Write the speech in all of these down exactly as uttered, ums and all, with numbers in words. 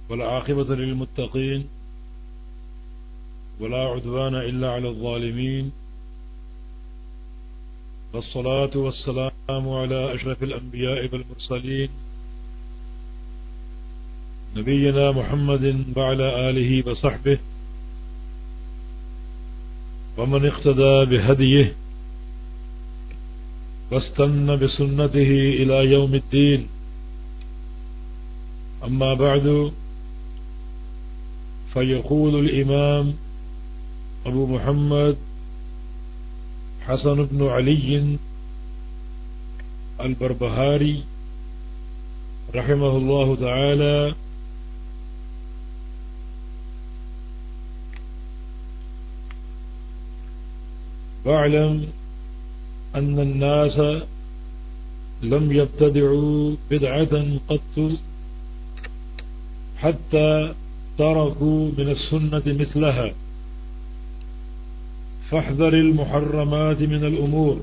والعاقبة للمتقين ولا عدوان إلا على الظالمين والصلاة والسلام على أشرف الأنبياء والمرسلين نبينا محمد وعلى آله وصحبه ومن اقتدى بهديه واستنى بسنته إلى يوم الدين. أما بعد، فيقول الإمام أبو محمد حسن بن علي البربهاري رحمه الله تعالى: واعلم أن الناس لم يبتدعوا بدعة قط حتى تركوا من السنة مثلها، فاحذر المحرمات من الأمور،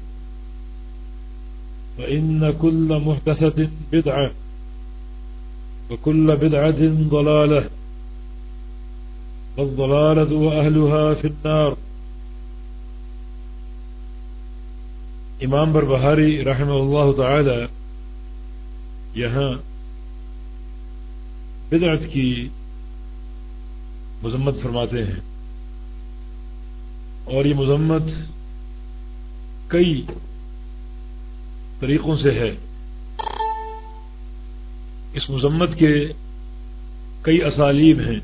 فإن كل محدثة بدعة وكل بدعة ضلالة والضلالة وأهلها في النار. امام بربہاری رحمہ اللہ تعالی یہاں بدعت کی مذمت فرماتے ہیں، اور یہ مذمت کئی طریقوں سے ہے. اس مذمت کے کئی اسالیب ہیں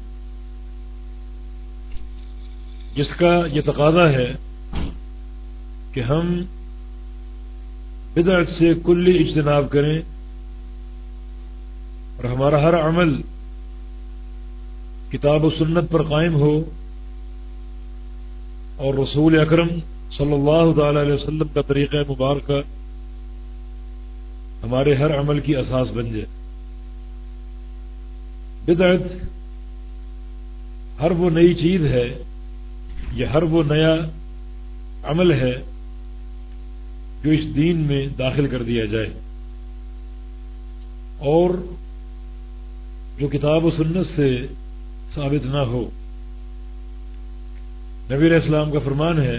جس کا یہ تقاضا ہے کہ ہم بدعت سے کلی اجتناب کریں اور ہمارا ہر عمل کتاب و سنت پر قائم ہو اور رسول اکرم صلی اللہ تعالی علیہ وسلم کا طریقہ مبارکہ ہمارے ہر عمل کی اساس بن جائے. بدعت ہر وہ نئی چیز ہے یا ہر وہ نیا عمل ہے جو اس دین میں داخل کر دیا جائے اور جو کتاب و سنت سے ثابت نہ ہو. نبی علیہ السلام کا فرمان ہے: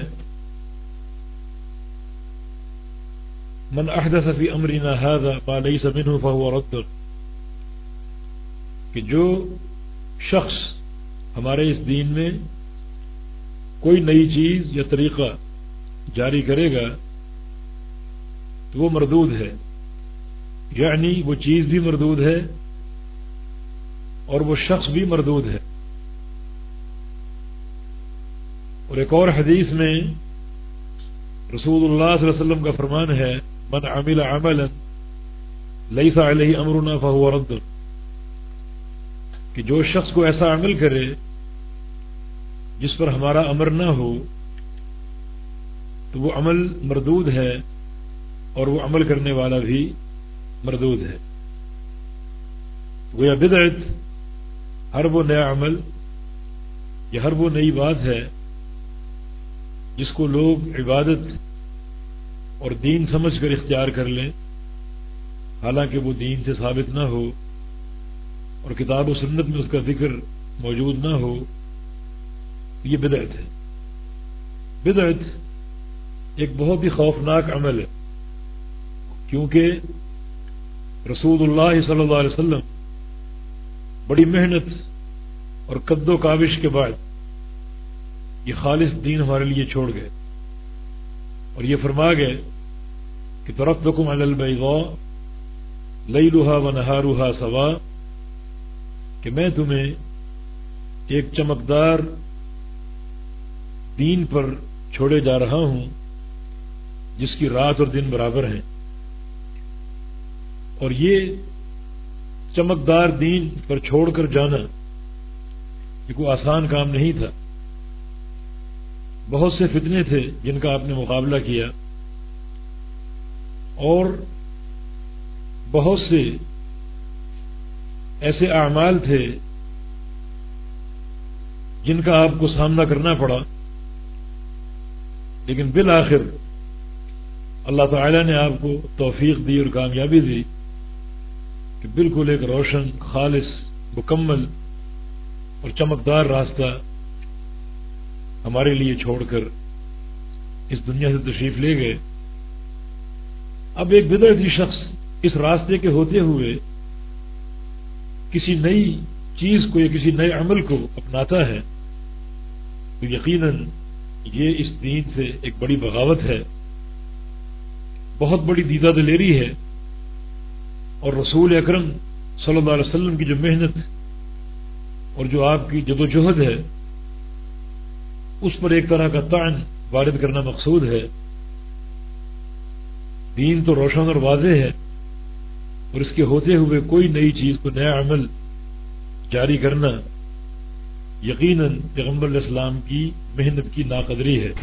من احدث فی امرنا ھذا ما لیس منہ فہو رد، کہ جو شخص ہمارے اس دین میں کوئی نئی چیز یا طریقہ جاری کرے گا تو وہ مردود ہے، یعنی وہ چیز بھی مردود ہے اور وہ شخص بھی مردود ہے. اور ایک اور حدیث میں رسول اللہ صلی اللہ علیہ وسلم کا فرمان ہے: من عمل عملا لیس علیہ امرنا فہو رد، کہ جو شخص کو ایسا عمل کرے جس پر ہمارا امر نہ ہو تو وہ عمل مردود ہے اور وہ عمل کرنے والا بھی مردود ہے. گویا بدعت ہر وہ نیا عمل یا ہر وہ نئی بات ہے جس کو لوگ عبادت اور دین سمجھ کر اختیار کر لیں حالانکہ وہ دین سے ثابت نہ ہو اور کتاب و سنت میں اس کا ذکر موجود نہ ہو. یہ بدعت ہے. بدعت ایک بہت ہی خوفناک عمل ہے، کیونکہ رسول اللہ صلی اللہ علیہ وسلم بڑی محنت اور قد و کاوش کے بعد یہ خالص دین ہمارے لیے چھوڑ گئے اور یہ فرما گئے کہ ترکتکم علی البیضاء لیلھا ونہارھا سواء، کہ میں تمہیں ایک چمکدار دین پر چھوڑے جا رہا ہوں جس کی رات اور دن برابر ہیں. اور یہ چمکدار دین پر چھوڑ کر جانا یہ کوئی آسان کام نہیں تھا. بہت سے فتنے تھے جن کا آپ نے مقابلہ کیا اور بہت سے ایسے اعمال تھے جن کا آپ کو سامنا کرنا پڑا، لیکن بالآخر اللہ تعالی نے آپ کو توفیق دی اور کامیابی دی کہ بالکل ایک روشن، خالص، مکمل اور چمکدار راستہ ہمارے لیے چھوڑ کر اس دنیا سے تشریف لے گئے. اب ایک بدعتی شخص اس راستے کے ہوتے ہوئے کسی نئی چیز کو یا کسی نئے عمل کو اپناتا ہے تو یقیناً یہ اس دین سے ایک بڑی بغاوت ہے، بہت بڑی دیدہ دلیری ہے، اور رسول اکرم صلی اللہ علیہ وسلم کی جو محنت اور جو آپ کی جدوجہد ہے اس پر ایک طرح کا طعن وارد کرنا مقصود ہے. دین تو روشن اور واضح ہے، اور اس کے ہوتے ہوئے کوئی نئی چیز کو نیا عمل جاری کرنا یقیناً پیغمبر علیہ السلام کی محنت کی ناقدری ہے.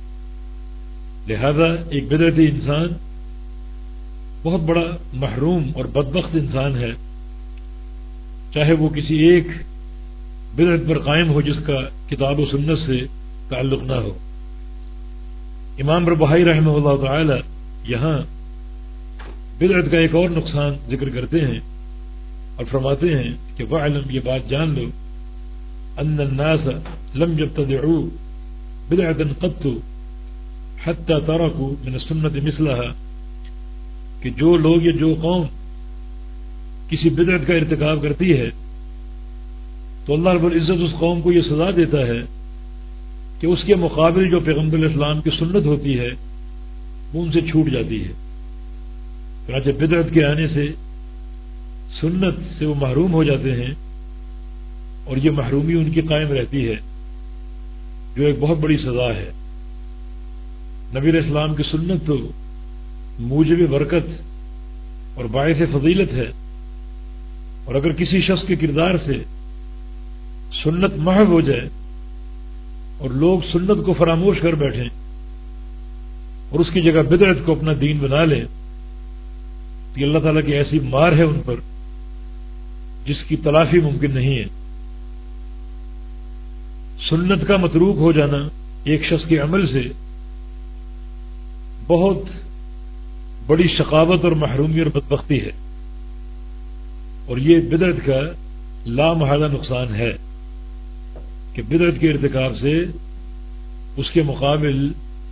لہذا ایک بدعتی انسان بہت بڑا محروم اور بدبخت انسان ہے، چاہے وہ کسی ایک بدعت پر قائم ہو جس کا کتاب و سنت سے تعلق نہ ہو. امام رباحی رحمہ اللہ تعالی یہاں بدعت کا ایک اور نقصان ذکر کرتے ہیں اور فرماتے ہیں کہ وَاعْلَمْ، یہ بات جان لو، ان الناس لم يبتدعوا بدعة قط حتى تركوا من السنة مثلها، کہ جو لوگ یا جو قوم کسی بدعت کا ارتکاب کرتی ہے تو اللہ رب العزت اس قوم کو یہ سزا دیتا ہے کہ اس کے مقابل جو پیغمبر علیہ السلام کی سنت ہوتی ہے وہ ان سے چھوٹ جاتی ہے. چنانچہ بدعت کے آنے سے سنت سے وہ محروم ہو جاتے ہیں، اور یہ محرومی ان کی قائم رہتی ہے جو ایک بہت بڑی سزا ہے. نبی علیہ السلام کی سنت تو موجب برکت اور باعث فضیلت ہے، اور اگر کسی شخص کے کردار سے سنت محو ہو جائے اور لوگ سنت کو فراموش کر بیٹھیں اور اس کی جگہ بدعت کو اپنا دین بنا لیں تو اللہ تعالیٰ کی ایسی مار ہے ان پر جس کی تلافی ممکن نہیں ہے. سنت کا متروک ہو جانا ایک شخص کے عمل سے بہت بڑی شقاوت اور محرومی اور بدبختی ہے، اور یہ بدعت کا لامحالہ نقصان ہے کہ بدعت کے ارتکاب سے اس کے مقابل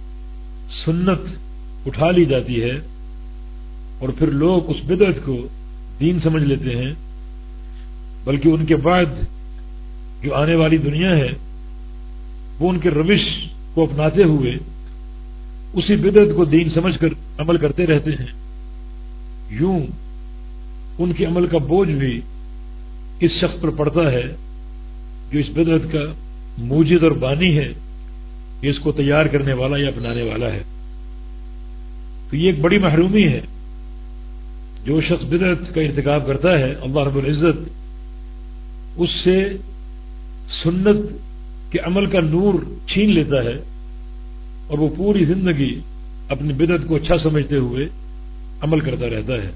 سنت اٹھا لی جاتی ہے اور پھر لوگ اس بدعت کو دین سمجھ لیتے ہیں، بلکہ ان کے بعد جو آنے والی دنیا ہے وہ ان کے روش کو اپناتے ہوئے اسی بدعت کو دین سمجھ کر عمل کرتے رہتے ہیں. یوں ان کے عمل کا بوجھ بھی اس شخص پر پڑتا ہے جو اس بدعت کا موجد اور بانی ہے، کہ اس کو تیار کرنے والا یا اپنانے والا ہے. تو یہ ایک بڑی محرومی ہے. جو شخص بدعت کا ارتکاب کرتا ہے اللہ رب العزت اس سے سنت کے عمل کا نور چھین لیتا ہے، اور وہ پوری زندگی اپنی بدعت کو اچھا سمجھتے ہوئے عمل کرتا رہتا ہے.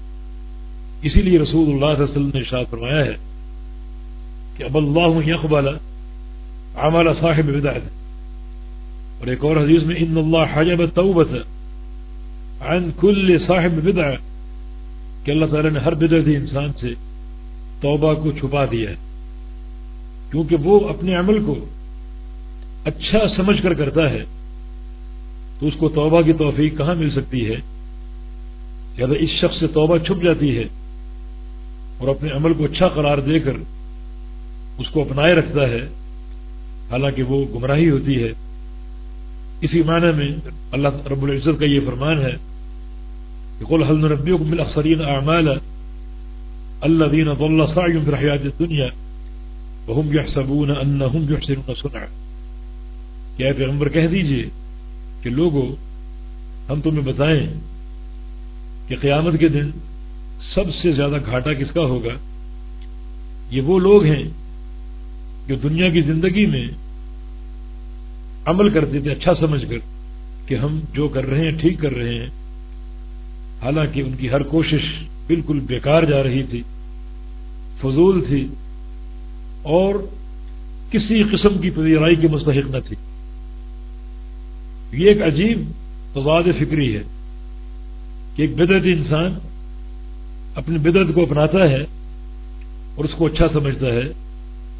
اسی لیے رسول اللہ صلی اللہ علیہ وسلم نے ارشاد فرمایا ہے کہ اب اللہ یقبل عمل صاحب بدعت، اور ایک اور حدیث میں ان اللہ حجب التوبۃ عن کل صاحب بدعہ، کہ اللہ تعالیٰ نے ہر بدعتی انسان سے توبہ کو چھپا دیا ہے، کیونکہ وہ اپنے عمل کو اچھا سمجھ کر کرتا ہے تو اس کو توبہ کی توفیق کہاں مل سکتی ہے. لہذا اس شخص سے توبہ چھپ جاتی ہے اور اپنے عمل کو اچھا قرار دے کر اس کو اپنائے رکھتا ہے، حالانکہ وہ گمراہی ہوتی ہے. اسی معنی میں اللہ رب العزت کا یہ فرمان ہے کہ قل هل ننبئكم بالاخسرین اعمالا الذین ضل سعیهم فی الحیاۃ الدنیا وهم یحسبون انهم یحسنون صنعا. کہ اے پیغمبر کہہ دیجئے کہ لوگوں ہم تمہیں بتائیں کہ قیامت کے دن سب سے زیادہ گھاٹا کس کا ہوگا. یہ وہ لوگ ہیں جو دنیا کی زندگی میں عمل کرتے تھے اچھا سمجھ کر کہ ہم جو کر رہے ہیں ٹھیک کر رہے ہیں، حالانکہ ان کی ہر کوشش بالکل بیکار جا رہی تھی، فضول تھی، اور کسی قسم کی پذیرائی کے مستحق نہ تھی. یہ ایک عجیب تضاد فکری ہے کہ ایک بدعتی انسان اپنی بدعت کو اپناتا ہے اور اس کو اچھا سمجھتا ہے،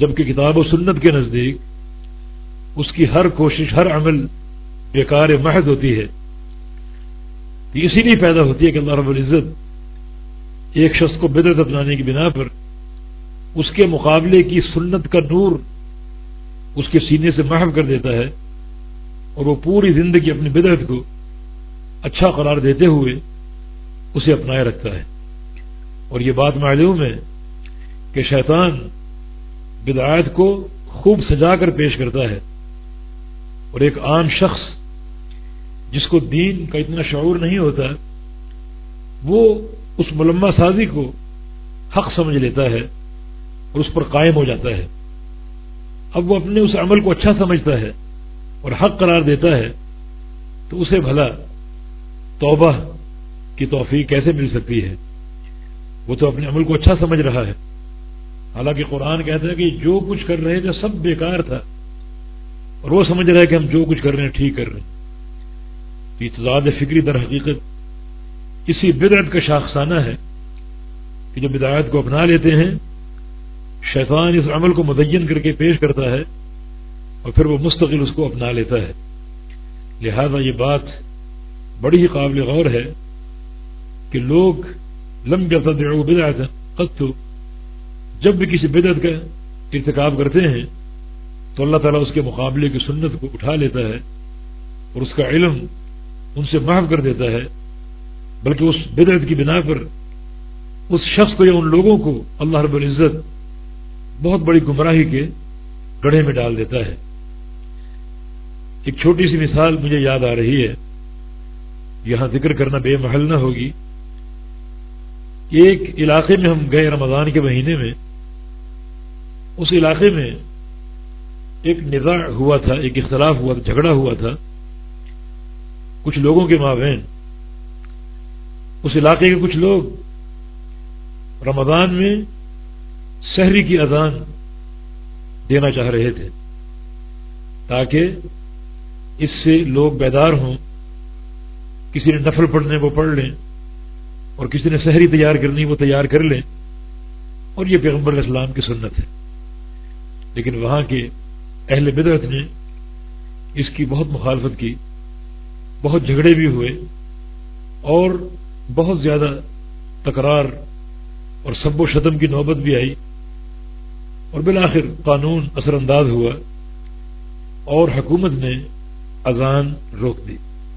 جبکہ کتاب و سنت کے نزدیک اس کی ہر کوشش، ہر عمل بیکار محض ہوتی ہے. یہ اسی لیے پیدا ہوتی ہے کہ اللہ رب العزت ایک شخص کو بدعت اپنانے کی بنا پر اس کے مقابلے کی سنت کا نور اس کے سینے سے محو کر دیتا ہے، اور وہ پوری زندگی اپنی بدعت کو اچھا قرار دیتے ہوئے اسے اپنائے رکھتا ہے. اور یہ بات معلوم ہے کہ شیطان بدعات کو خوب سجا کر پیش کرتا ہے، اور ایک عام شخص جس کو دین کا اتنا شعور نہیں ہوتا وہ اس ملمہ سازی کو حق سمجھ لیتا ہے اور اس پر قائم ہو جاتا ہے. اب وہ اپنے اس عمل کو اچھا سمجھتا ہے اور حق قرار دیتا ہے، تو اسے بھلا توبہ کی توفیق کیسے مل سکتی ہے؟ وہ تو اپنے عمل کو اچھا سمجھ رہا ہے، حالانکہ قرآن کہتا ہے کہ جو کچھ کر رہے تھے سب بیکار تھا، اور وہ سمجھ رہا ہے کہ ہم جو کچھ کر رہے ہیں ٹھیک کر رہے ہیں. تو تضاد فکری در حقیقت اسی بدعت کا شاخسانہ ہے کہ جو بدعات کو اپنا لیتے ہیں، شیطان اس عمل کو مزین کر کے پیش کرتا ہے اور پھر وہ مستقل اس کو اپنا لیتا ہے. لہذا یہ بات بڑی ہی قابل غور ہے کہ لوگ لم یبتدعوا بدعۃ قط، جب بھی کسی بدعت کا ارتکاب کرتے ہیں تو اللہ تعالیٰ اس کے مقابلے کی سنت کو اٹھا لیتا ہے اور اس کا علم ان سے محو کر دیتا ہے، بلکہ اس بدعت کی بنا پر اس شخص کو یا ان لوگوں کو اللہ رب العزت بہت بڑی گمراہی کے گڑھے میں ڈال دیتا ہے. ایک چھوٹی سی مثال مجھے یاد آ رہی ہے، یہاں ذکر کرنا بے محل نہ ہوگی. ایک علاقے میں ہم گئے رمضان کے مہینے میں، اس علاقے میں ایک نزاع ہوا تھا، ایک اختلاف ہوا تھا، جھگڑا ہوا تھا کچھ لوگوں کے مابین. اس علاقے کے کچھ لوگ رمضان میں سحری کی اذان دینا چاہ رہے تھے تاکہ اس سے لوگ بیدار ہوں، کسی نے نفل پڑھنے وہ پڑھ لیں اور کسی نے سحری تیار کرنی وہ تیار کر لیں، اور یہ پیغمبر علیہ السلام کی سنت ہے. لیکن وہاں کے اہل بدعت نے اس کی بہت مخالفت کی، بہت جھگڑے بھی ہوئے اور بہت زیادہ تکرار اور سب و شتم کی نوبت بھی آئی، اور بالآخر قانون اثر انداز ہوا اور حکومت نے اذان روک دی.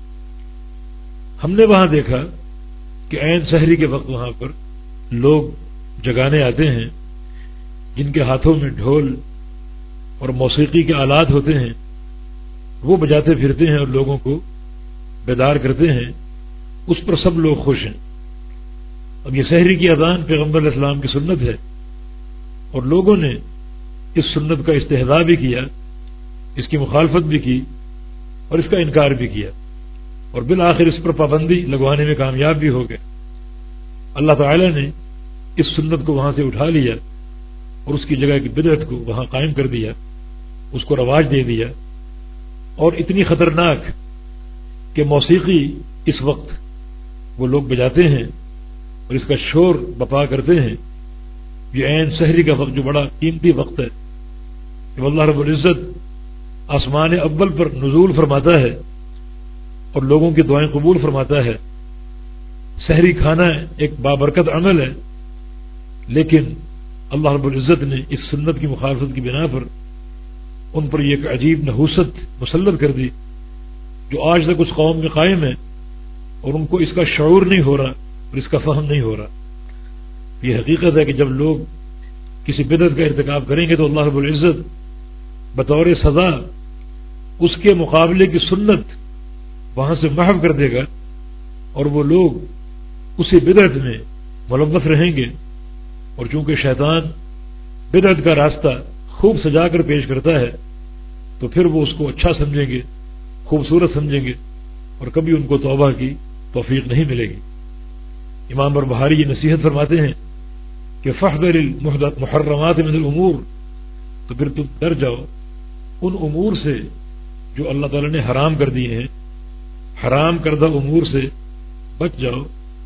ہم نے وہاں دیکھا کہ عین سحری کے وقت وہاں پر لوگ جگانے آتے ہیں جن کے ہاتھوں میں ڈھول اور موسیقی کے آلات ہوتے ہیں، وہ بجاتے پھرتے ہیں اور لوگوں کو بیدار کرتے ہیں. اس پر سب لوگ خوش ہیں. اب یہ سحری کی اذان پیغمبر علیہ السلام کی سنت ہے، اور لوگوں نے اس سنت کا استحضاء بھی کیا، اس کی مخالفت بھی کی اور اس کا انکار بھی کیا، اور بالآخر اس پر پابندی لگوانے میں کامیاب بھی ہو گئے. اللہ تعالی نے اس سنت کو وہاں سے اٹھا لیا اور اس کی جگہ کی بدعت کو وہاں قائم کر دیا، اس کو رواج دے دیا. اور اتنی خطرناک کہ موسیقی اس وقت وہ لوگ بجاتے ہیں اور اس کا شور بپا کرتے ہیں. یہ عین سحری کا وقت جو بڑا قیمتی وقت ہے، جب اللہ رب العزت آسمان اول پر نزول فرماتا ہے اور لوگوں کی دعائیں قبول فرماتا ہے. سحری کھانا ایک بابرکت عمل ہے، لیکن اللہ رب العزت نے اس سنت کی مخالفت کی بنا پر ان پر یہ ایک عجیب نحوست مسلط کر دی جو آج تک اس قوم میں قائم ہے، اور ان کو اس کا شعور نہیں ہو رہا اور اس کا فہم نہیں ہو رہا. یہ حقیقت ہے کہ جب لوگ کسی بدعت کا ارتکاب کریں گے تو اللہ رب العزت بطور سزا اس کے مقابلے کی سنت وہاں سے محو کر دے گا، اور وہ لوگ اسی بدعت میں ملوث رہیں گے. اور چونکہ شیطان بدعت کا راستہ خوب سجا کر پیش کرتا ہے تو پھر وہ اس کو اچھا سمجھیں گے، خوبصورت سمجھیں گے، اور کبھی ان کو توبہ کی توفیق نہیں ملے گی. امام بربہاری یہ نصیحت فرماتے ہیں کہ فاحذر المحرمات من الامور، تو پھر تم ڈر جاؤ ان امور سے جو اللہ تعالی نے حرام کر دیے ہیں، حرام کردہ امور سے بچ جاؤ،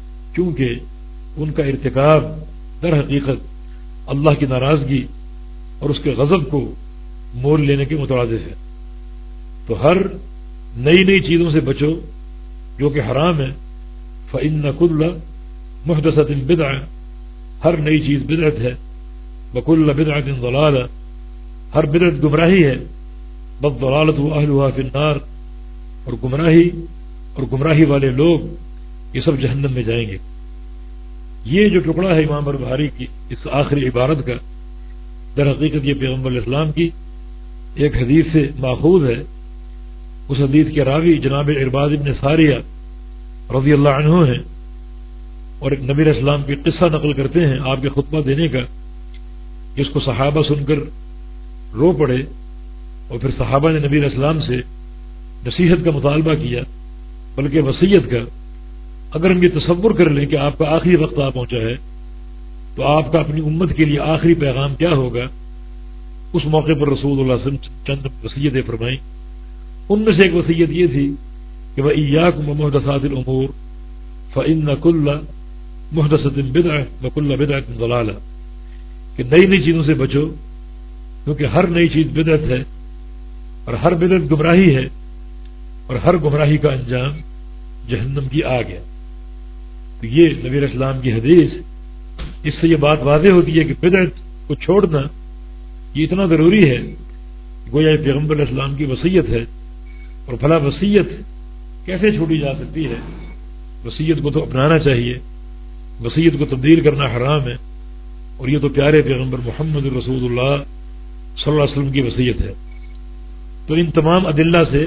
کیونکہ ان کا ارتکاب در حقیقت اللہ کی ناراضگی اور اس کے غضب کو مول لینے کے مترادف ہے۔ تو ہر نئی نئی چیزوں سے بچو جو کہ حرام ہے۔ فإن كل محدثة بدعة، ہر نئی چیز بدعت ہے۔ وكل بدعة ضلالة، ہر بدعت گمراہی ہے۔ والضلالة أهلها في النار، اور گمراہی اور گمراہی والے لوگ یہ سب جہنم میں جائیں گے۔ یہ جو ٹکڑا ہے امام بخاری کی اس آخری عبارت کا، در حقیقت یہ پیغمبر علیہ السلام کی ایک حدیث سے ماخوذ ہے۔ اس حدیث کے راوی جناب عرباض بن ساریہ رضی اللہ عنہ ہیں، اور ایک نبی علیہ السلام کی قصہ نقل کرتے ہیں آپ کے خطبہ دینے کا، جس کو صحابہ سن کر رو پڑے، اور پھر صحابہ نے نبی علیہ السلام سے نصیحت کا مطالبہ کیا، بلکہ وصیت کا۔ اگر ہم یہ تصور کر لیں کہ آپ کا آخری وقت آ پہنچا ہے تو آپ کا اپنی امت کے لیے آخری پیغام کیا ہوگا؟ اس موقع پر رسول اللہ صلی اللہ علیہ وسلم چند وصیتیں فرمائیں۔ ان میں سے ایک وصیت یہ تھی کہ وَإِيَّاكُمْ وَمُحْدَثَاتِ الْأُمُورِ فَإِنَّ كُلَّ مُحْدَثَةٍ بِدْعَةٍ وَكُلَّ بِدْعَةٍ ضَلَالَةٍ، کہ نئی نئی چیزوں سے بچو کیونکہ ہر نئی چیز بدعت ہے، اور ہر بدعت گمراہی ہے، اور ہر گمراہی کا انجام جہنم کی آگ ہے۔ تو یہ نبی علیہ السلام کی حدیث، اس سے یہ بات واضح ہوتی ہے کہ بدعت کو چھوڑنا یہ اتنا ضروری ہے، گویا یہ پیغمبر علیہ السلام کی وصیت ہے۔ اور بھلا وصیت کیسے چھوڑی جا سکتی ہے؟ وصیت کو تو اپنانا چاہیے، وصیت کو تبدیل کرنا حرام ہے، اور یہ تو پیارے پیغمبر محمد رسول اللہ صلی اللہ علیہ وسلم کی وصیت ہے۔ تو ان تمام ادلہ سے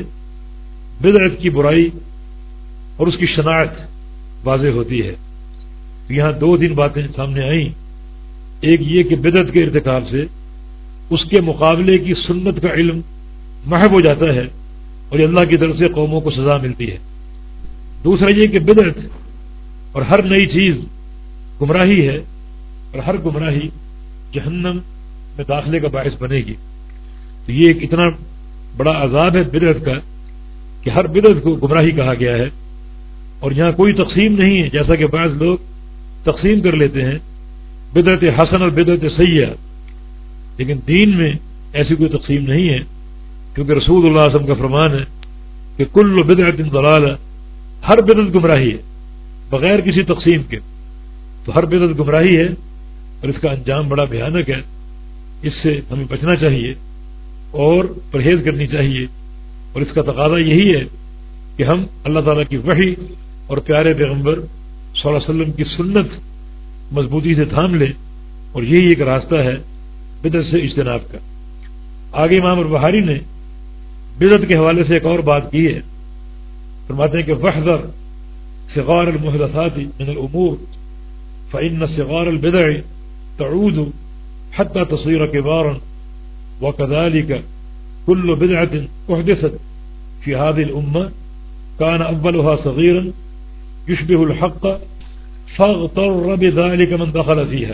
بدعت کی برائی اور اس کی شناعت واضح ہوتی ہے۔ یہاں دو تین باتیں سامنے آئیں، ایک یہ کہ بدعت کے ارتکاب سے اس کے مقابلے کی سنت کا علم محو ہو جاتا ہے، اور یہ اللہ کی طرف سے قوموں کو سزا ملتی ہے۔ دوسرا یہ کہ بدعت اور ہر نئی چیز گمراہی ہے، اور ہر گمراہی جہنم میں داخلے کا باعث بنے گی۔ تو یہ ایک اتنا بڑا عذاب ہے بدعت کا کہ ہر بدعت کو گمراہی کہا گیا ہے، اور یہاں کوئی تقسیم نہیں ہے جیسا کہ بعض لوگ تقسیم کر لیتے ہیں بدعت حسن اور بدعت سیئہ، لیکن دین میں ایسی کوئی تقسیم نہیں ہے، کیونکہ رسول اللہ صلی اللہ علیہ وسلم کا فرمان ہے کہ کل بدعت ضلالہ، ہر بدعت گمراہی ہے بغیر کسی تقسیم کے۔ تو ہر بدعت گمراہی ہے، اور اس کا انجام بڑا بھیانک ہے۔ اس سے ہمیں بچنا چاہیے اور پرہیز کرنی چاہیے، اور اس کا تقاضا یہی ہے کہ ہم اللہ تعالیٰ کی وحی اور پیارے پیغمبر صلی اللہ علیہ وسلم کی سنت مضبوطی سے تھام لیں، اور یہی ایک راستہ ہے بدعت سے اجتناب کا۔ آگے امام البخاری نے بدعت کے حوالے سے ایک اور بات کی ہے، فرماتے ہیں کہ وحذر صغار المحدثات من الامور فإن صغار البدع تعود حتى تصير كبارا وكذلك كل بدعة أحدثت في هذه الأمة كان أولها صغيرا يشبه الحق فاغتر بذلك من دخل فيها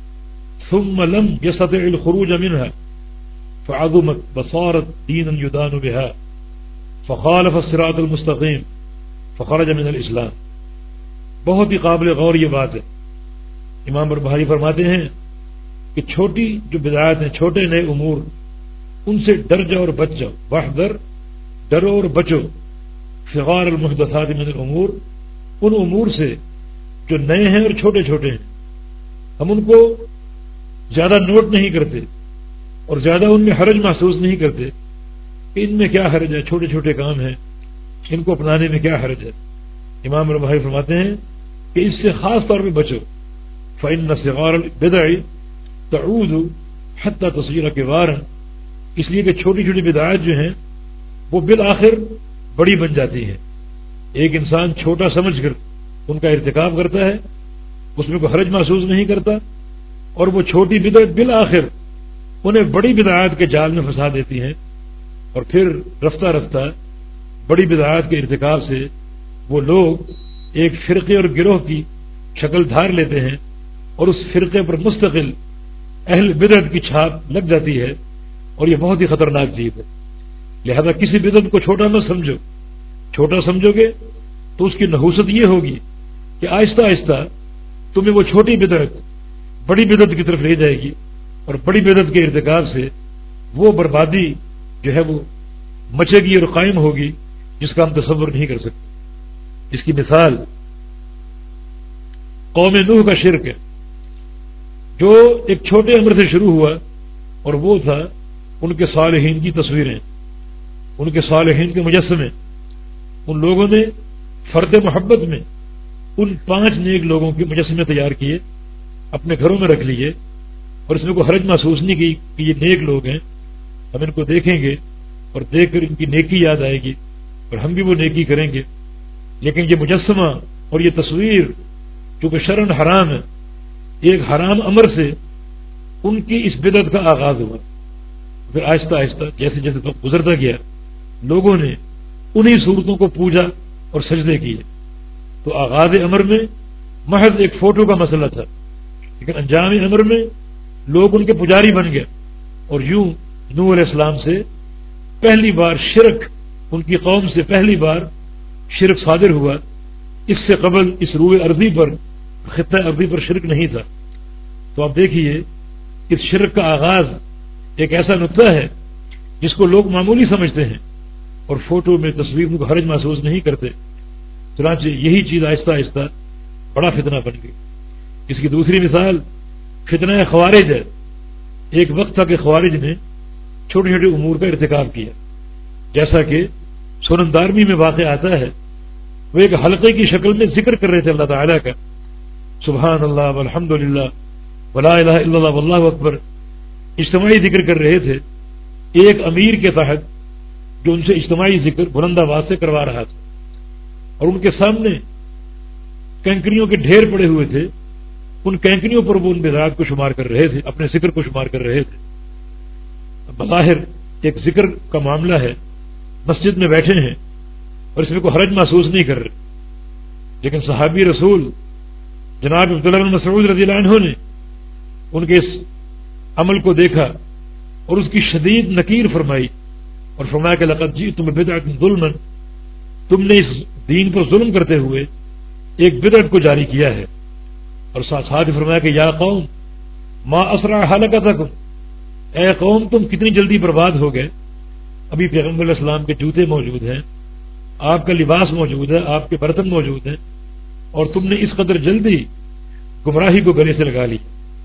ثم لم يستطع الخروج منها فعظمت وصارت دينا يدان بها فخالف الصراط المستقيم فخرج من الإسلام۔ بہت ہی قابل غور یہ بات ہے۔ امام بخاری فرماتے ہیں کہ چھوٹی جو بدعات ہیں، چھوٹے نئے امور، ان سے ڈر جاؤ اور بچ جاؤ۔ واحذر، ڈرو اور بچو، صغار المحدثات من الامور، ان امور سے جو نئے ہیں اور چھوٹے چھوٹے ہیں۔ ہم ان کو زیادہ نوٹ نہیں کرتے اور زیادہ ان میں حرج محسوس نہیں کرتے کہ ان میں کیا حرج ہے، چھوٹے چھوٹے کام ہیں، ان کو اپنانے میں کیا حرج ہے۔ امام البخاری فرماتے ہیں کہ اس سے خاص طور پہ بچو۔ فإن صغار البدع تعود حتى تصير كبارا، اس لیے کہ چھوٹی چھوٹی بدعات جو ہیں وہ بالآخر بڑی بن جاتی ہیں۔ ایک انسان چھوٹا سمجھ کر ان کا ارتکاب کرتا ہے، اس میں کوئی حرج محسوس نہیں کرتا، اور وہ چھوٹی بدعت بالآخر انہیں بڑی بدعات کے جال میں پھنسا دیتی ہیں، اور پھر رفتہ رفتہ بڑی بدعات کے ارتکاب سے وہ لوگ ایک فرقے اور گروہ کی شکل دھار لیتے ہیں، اور اس فرقے پر مستقل اہل بدعت کی چھاپ لگ جاتی ہے، اور یہ بہت ہی خطرناک چیز ہے۔ لہذا کسی بدعت کو چھوٹا نہ سمجھو، چھوٹا سمجھو گے تو اس کی نحوست یہ ہوگی کہ آہستہ آہستہ تمہیں وہ چھوٹی بدعت بڑی بدعت کی طرف لے جائے گی، اور بڑی بدعت کے ارتکاب سے وہ بربادی جو ہے وہ مچے گی اور قائم ہوگی جس کا ہم تصور نہیں کر سکتے۔ اس کی مثال قوم نوح کا شرک ہے، جو ایک چھوٹے عمر سے شروع ہوا، اور وہ تھا ان کے صالحین کی تصویریں، ان کے صالحین کے مجسمے۔ ان لوگوں نے فرد محبت میں ان پانچ نیک لوگوں کے مجسمے تیار کیے، اپنے گھروں میں رکھ لیے، اور اس میں کوئی حرج محسوس نہیں کی کہ یہ نیک لوگ ہیں، ہم ان کو دیکھیں گے اور دیکھ کر ان کی نیکی یاد آئے گی اور ہم بھی وہ نیکی کریں گے۔ لیکن یہ مجسمہ اور یہ تصویر چونکہ شرعاً حرام ہے، ایک حرام امر سے ان کی اس بدعت کا آغاز ہوا۔ پھر آہستہ آہستہ جیسے جیسے وقت گزرتا گیا، لوگوں نے انہی صورتوں کو پوجا اور سجدے کیے۔ تو آغاز امر میں محض ایک فوٹو کا مسئلہ تھا، لیکن انجام امر میں لوگ ان کے پجاری بن گئے، اور یوں نوح علیہ السلام سے پہلی بار شرک، ان کی قوم سے پہلی بار شرک صادر ہوا۔ اس سے قبل اس روئے ارضی پر، خطہ ارضی پر شرک نہیں تھا۔ تو آپ دیکھیے اس شرک کا آغاز ایک ایسا نقطہ ہے جس کو لوگ معمولی سمجھتے ہیں اور فوٹو میں تصویر کو حرج محسوس نہیں کرتے، چنانچہ یہی چیز آہستہ آہستہ بڑا فتنہ بن گئی۔ اس کی دوسری مثال فتنہ خوارج ہے۔ ایک وقت تھا کہ خوارج نے چھوٹے چھوٹے امور کا ارتکاب کیا، جیسا کہ سنن دارمی میں واقع آتا ہے، وہ ایک حلقے کی شکل میں ذکر کر رہے تھے اللہ تعالیٰ کا، سبحان اللہ والحمد للہ ولا الہ الا اللہ واللہ اکبر، اجتماعی ذکر کر رہے تھے ایک امیر کے تحت جو ان سے اجتماعی ذکر بلند آواز سے کروا رہا تھا، اور ان کے سامنے کینکریوں کے ڈھیر پڑے ہوئے تھے، ان کینکریوں پر وہ ان بدعات کو شمار کر رہے تھے، اپنے ذکر کو شمار کر رہے تھے۔ بظاہر ایک ذکر کا معاملہ ہے، مسجد میں بیٹھے ہیں اور اس میں کوئی حرج محسوس نہیں کر رہے، لیکن صحابی رسول جناب عبداللہ بن مسعود رضی اللہ عنہ نے ان کے اس عمل کو دیکھا اور اس کی شدید نکیر فرمائی، اور فرمایا کہ لقد جئتم ببدعۃ ظلما، تم نے اس دین پر ظلم کرتے ہوئے ایک بدعت کو جاری کیا ہے۔ اور ساتھ ساتھ فرمایا کہ یا قوم ما اسرع ہلاکتکم، اے قوم تم کتنی جلدی برباد ہو گئے۔ ابھی پیغمبر علیہ السلام کے جوتے موجود ہیں، آپ کا لباس موجود ہے، آپ کے برتن موجود ہیں، اور تم نے اس قدر جلدی گمراہی کو گلے سے لگا لی۔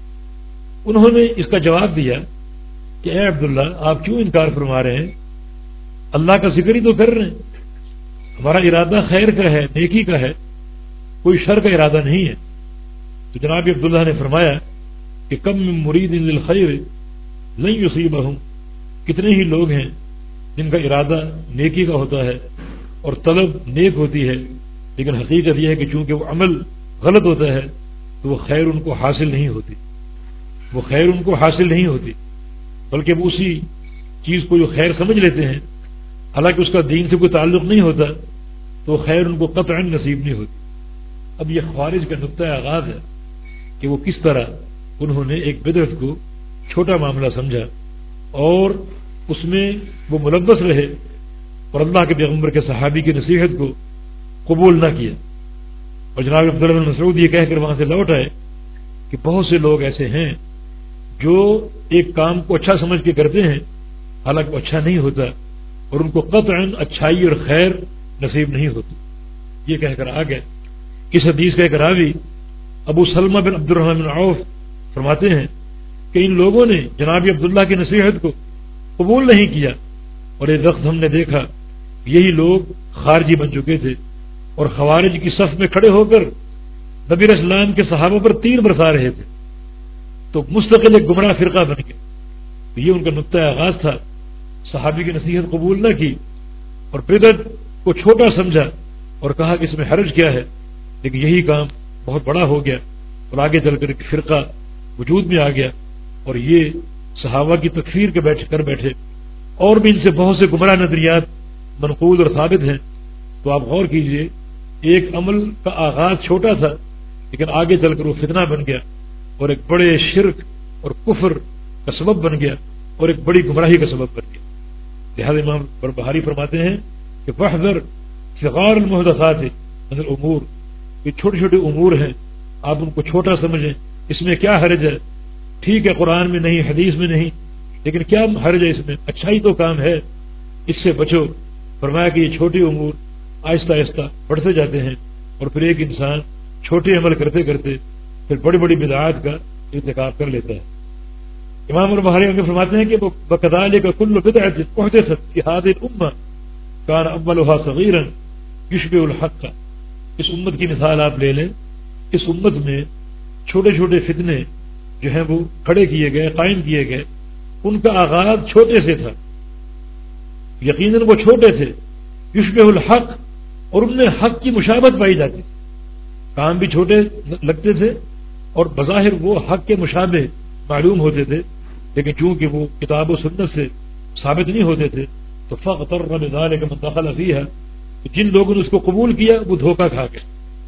انہوں نے اس کا جواب دیا کہ اے عبداللہ آپ کیوں انکار فرما رہے ہیں، اللہ کا ذکر ہی تو کر رہے ہیں، ہمارا ارادہ خیر کا ہے، نیکی کا ہے، کوئی شر کا ارادہ نہیں ہے۔ تو جناب عبداللہ نے فرمایا کہ کم من مرید للخیر لن یصیبہم، کتنے ہی لوگ ہیں جن کا ارادہ نیکی کا ہوتا ہے اور طلب نیک ہوتی ہے، لیکن حقیقت یہ ہے کہ چونکہ وہ عمل غلط ہوتا ہے تو وہ خیر ان کو حاصل نہیں ہوتی، وہ خیر ان کو حاصل نہیں ہوتی، بلکہ وہ اسی چیز کو جو خیر سمجھ لیتے ہیں، حالانکہ اس کا دین سے کوئی تعلق نہیں ہوتا، تو خیر ان کو قطعا نصیب نہیں ہوتی۔ اب یہ خوارج کا نقطہ آغاز ہے کہ وہ کس طرح انہوں نے ایک بدعت کو چھوٹا معاملہ سمجھا اور اس میں وہ ملوث رہے اور اللہ کے پیغمبر کے صحابی کی نصیحت کو قبول نہ کیا۔ اور جناب عبداللہ بن مسعود یہ کہہ کر وہاں سے لوٹ آئے کہ بہت سے لوگ ایسے ہیں جو ایک کام کو اچھا سمجھ کے کرتے ہیں، حالانکہ وہ اچھا نہیں ہوتا اور ان کو قطعاً اچھائی اور خیر نصیب نہیں ہوتی۔ یہ کہہ کر آ گئے۔ اس حدیث کا ایک راوی ابو سلمہ بن عبد الرحمن بن عوف فرماتے ہیں کہ ان لوگوں نے جناب عبداللہ کی نصیحت کو قبول نہیں کیا، اور ایک وقت ہم نے دیکھا یہی لوگ خارجی بن چکے تھے اور خوارج کی صف میں کھڑے ہو کر نبی علیہ السلام کے صحابہ پر تیر برسا رہے تھے، تو مستقل ایک گمراہ فرقہ بن گئے۔ یہ ان کا نقطہ آغاز تھا، صحابی کی نصیحت قبول نہ کی اور بدعت کو چھوٹا سمجھا اور کہا کہ اس میں حرج کیا ہے، لیکن یہی کام بہت بڑا ہو گیا اور آگے چل کر ایک فرقہ وجود میں آ گیا، اور یہ صحابہ کی تکفیر کے بیٹھ کر بیٹھے، اور بھی ان سے بہت سے گمراہ نظریات منقول اور ثابت ہیں۔ تو آپ غور کیجئے، ایک عمل کا آغاز چھوٹا تھا لیکن آگے چل کر وہ فتنہ بن گیا اور ایک بڑے شرک اور کفر کا سبب بن گیا اور ایک بڑی گمراہی کا سبب بن گیا۔ لہذا امام بربہاری فرماتے ہیں کہ فاحذر صغار المحدثات من الامور، یہ چھوٹے چھوٹے امور ہیں، آپ ان کو چھوٹا سمجھیں، اس میں کیا حرج ہے، ٹھیک ہے قرآن میں نہیں، حدیث میں نہیں، لیکن کیا حرج ہے اس میں؟ اچھائی تو کام ہے، اس سے بچو۔ فرمایا کہ یہ چھوٹی امور آہستہ آہستہ بڑھتے جاتے ہیں، اور پھر ایک انسان چھوٹے عمل کرتے کرتے پھر بڑی بڑی بدعات کا ارتکاب کر لیتا ہے۔ امام البخاری ہمیں فرماتے ہیں کہ وَكَذَلِكَ كُلُّ بِدْعَةٍ أُحْدِثَتْ فِي هَذِهِ الْأُمَّةِ كَانَ أَوَّلُهَا صَغِيرًا يُشْبِهُ الْحَقَّ۔ اس امت کی مثال آپ لے لیں، اس امت میں چھوٹے چھوٹے فتنے جو ہیں وہ کھڑے کیے گئے، قائم کیے گئے، ان کا آغاز چھوٹے سے تھا، یقیناً وہ چھوٹے تھے، یشبہ الحق، اور ان میں حق کی مشابہت پائی جاتی تھی، کام بھی چھوٹے لگتے تھے اور بظاہر وہ حق کے مشابہ معلوم ہوتے تھے، لیکن چونکہ وہ کتاب و سنت سے ثابت نہیں ہوتے تھے تو فاغتر بذلک من دخل فیہا، جن لوگوں نے اس کو قبول کیا وہ دھوکہ کھا گئے۔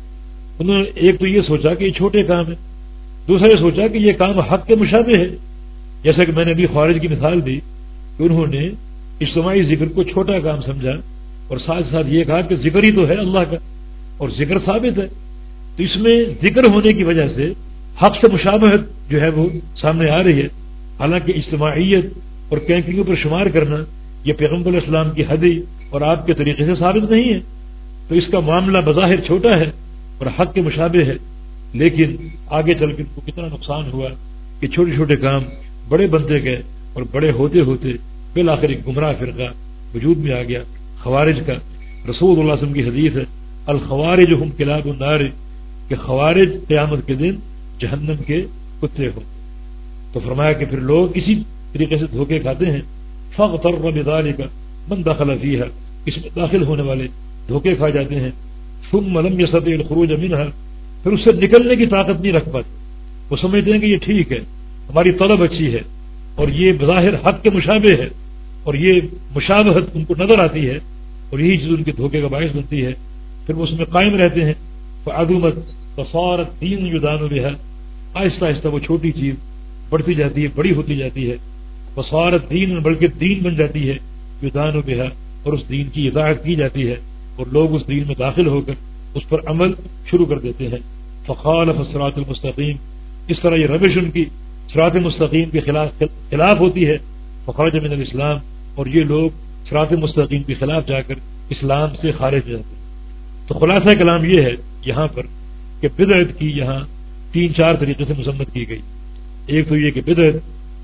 انہوں نے ایک تو یہ سوچا کہ یہ چھوٹے کام ہے، دوسرا یہ سوچا کہ یہ کام حق کے مشابہ ہے، جیسا کہ میں نے ابھی خوارج کی مثال دی کہ انہوں نے اجتماعی ذکر کو چھوٹا کام سمجھا اور ساتھ ساتھ یہ کہا کہ ذکر ہی تو ہے اللہ کا اور ذکر ثابت ہے، تو اس میں ذکر ہونے کی وجہ سے حق سے مشابہت جو ہے وہ سامنے آ رہی ہے، حالانکہ اجتماعیت اور کیمپنگوں پر شمار کرنا یہ پیغمبر علیہ السلام کی حدیث اور آپ کے طریقے سے ثابت نہیں ہے، تو اس کا معاملہ بظاہر چھوٹا ہے اور حق کے مشابہ ہے، لیکن آگے چل کے ان کو کتنا نقصان ہوا کہ چھوٹے چھوٹے کام بڑے بنتے گئے اور بڑے ہوتے ہوتے بالآخر ایک گمراہ فرقہ وجود میں آ گیا، خوارج کا۔ رسول اللہ صلی اللہ علیہ وسلم کی حدیث ہے الخوارج ہم کلاب النار، کہ خوارج قیامت کے دن جہنم کے کتے ہوں۔ تو فرمایا کہ پھر لوگ اسی طریقے سے دھوکے کھاتے ہیں، فاغتر بذلک من دخل فیہا، اس میں داخل ہونے والے دھوکے کھا جاتے ہیں، ثم لم یستطع الخروج منها، پھر اس سے نکلنے کی طاقت نہیں رکھ پاتے، وہ سمجھتے ہیں کہ یہ ٹھیک ہے، ہماری طلب اچھی ہے اور یہ بظاہر حق کے مشابہ ہے اور یہ مشابہت ان کو نظر آتی ہے اور یہی چیز ان کے دھوکے کا باعث بنتی ہے، پھر وہ اس میں قائم رہتے ہیں، فعظمت وصارت دین یدان بها، آہستہ آہستہ وہ چھوٹی چیز بڑھتی جاتی ہے، بڑی ہوتی جاتی ہے، وصارت دین، بلکہ دین بن جاتی ہے، یدان بها، اور اس دین کی اطاعت کی جاتی ہے اور لوگ اس دین میں داخل ہو کر اس پر عمل شروع کر دیتے ہیں۔ فخالف الصراط المستقیم، اس طرح یہ روش ان کی صراط مستقیم کے خلاف خلاف ہوتی ہے، فخرج من الاسلام، اور یہ لوگ صراط مستقیم کے خلاف جا کر اسلام سے خارج ہو جاتے ہیں۔ تو خلاصہ کلام یہ ہے یہاں پر کہ بدعت کی یہاں تین چار طریقے سے مذمت کی گئی۔ ایک تو یہ کہ بدعت،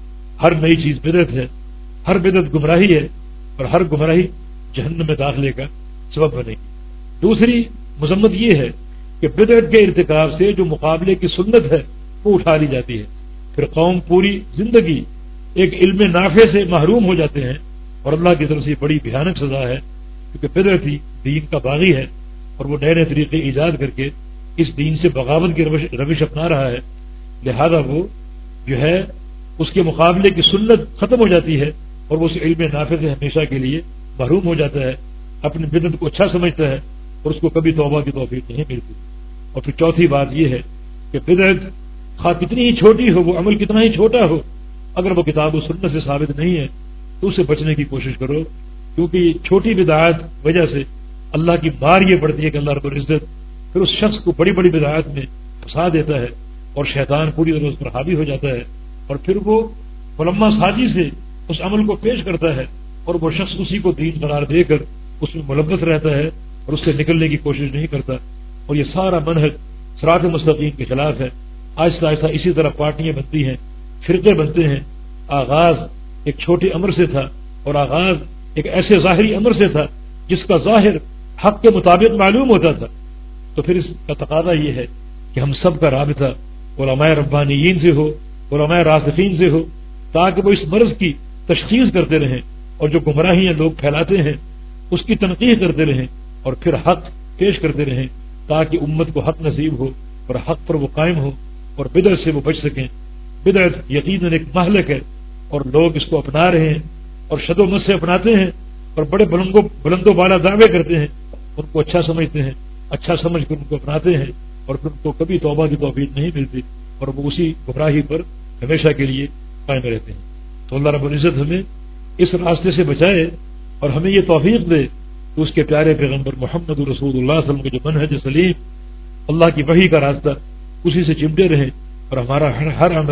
ہر نئی چیز بدعت ہے، ہر بدعت گمراہی ہے اور ہر گمراہی جہنم میں داخلے کا سبب بنے گی۔ دوسری مذمت یہ ہے کہ بدعت کے ارتکاب سے جو مقابلے کی سنت ہے وہ اٹھا لی جاتی ہے، پھر قوم پوری زندگی ایک علم نافع سے محروم ہو جاتے ہیں، اور اللہ کی طرف سے بڑی بھیانک سزا ہے، کیونکہ بدعتی دین کا باغی ہے اور وہ نئے نئے طریقے ایجاد کر کے اس دین سے بغاوت کی روش, روش اپنا رہا ہے، لہذا وہ جو ہے اس کے مقابلے کی سنت ختم ہو جاتی ہے اور وہ اس علم نافع سے ہمیشہ کے لیے محروم ہو جاتا ہے، اپنی بدعت کو اچھا سمجھتا ہے اور اس کو کبھی توبہ کی توفیق نہیں ملتی۔ اور پھر چوتھی بات یہ ہے کہ بدعت خواہ کتنی ہی چھوٹی ہو، وہ عمل کتنا ہی چھوٹا ہو، اگر وہ کتاب و سنت سے ثابت نہیں ہے تو اس سے بچنے کی کوشش کرو، کیونکہ یہ چھوٹی بدعات وجہ سے اللہ کی مار یہ پڑتی ہے کہ اللہ رب العزت پھر اس شخص کو بڑی بڑی بدعات میں پھنسا دیتا ہے اور شیطان پوری طرح اس پر حاوی ہو جاتا ہے، اور پھر وہ ملمہ سازی سے اس عمل کو پیش کرتا ہے اور وہ شخص اسی کو دین قرار دے کر اس میں ملوث رہتا ہے اور اس سے نکلنے کی کوشش نہیں کرتا، اور یہ سارا منہج صراط مستقیم کے خلاف ہے۔ آہستہ آہستہ اسی طرح پارٹیاں بنتی ہیں، فرقے بنتے ہیں، آغاز ایک چھوٹے امر سے تھا اور آغاز ایک ایسے ظاہری امر سے تھا جس کا ظاہر حق کے مطابق معلوم ہوتا تھا، تو پھر اس کا تقاضا یہ ہے کہ ہم سب کا رابطہ علماء ربانیین سے ہو، علماء راسخین سے ہو، تاکہ وہ اس مرض کی تشخیص کرتے رہیں اور جو گمراہیاں لوگ پھیلاتے ہیں اس کی تنقید کرتے رہیں اور پھر حق پیش کرتے رہیں، تاکہ امت کو حق نصیب ہو اور حق پر وہ قائم ہو اور بدعت سے وہ بچ سکیں۔ بدعت یقیناً ایک مہلک ہے اور لوگ اس کو اپنا رہے ہیں اور شد و مت سے اپناتے ہیں اور بڑے بلندوں بلند و بالا دعوے کرتے ہیں، ان کو اچھا سمجھتے ہیں، اچھا سمجھ کر ان کو اپناتے ہیں اور پھر ان کو کبھی توبہ کی توفیق نہیں ملتی اور وہ اسی گمراہی پر ہمیشہ کے لیے قائم رہتے ہیں۔ تو اللہ رب العزت ہمیں اس راستے سے بچائے اور ہمیں یہ توفیق دے کہ اس کے پیارے پیغمبر محمد رسول اللہ صلی اللہ علیہ وسلم کے جو منہج سلیم، اللہ کی وحی کا راستہ، اسی سے چمٹے رہیں اور ہمارا ہر ہر عمل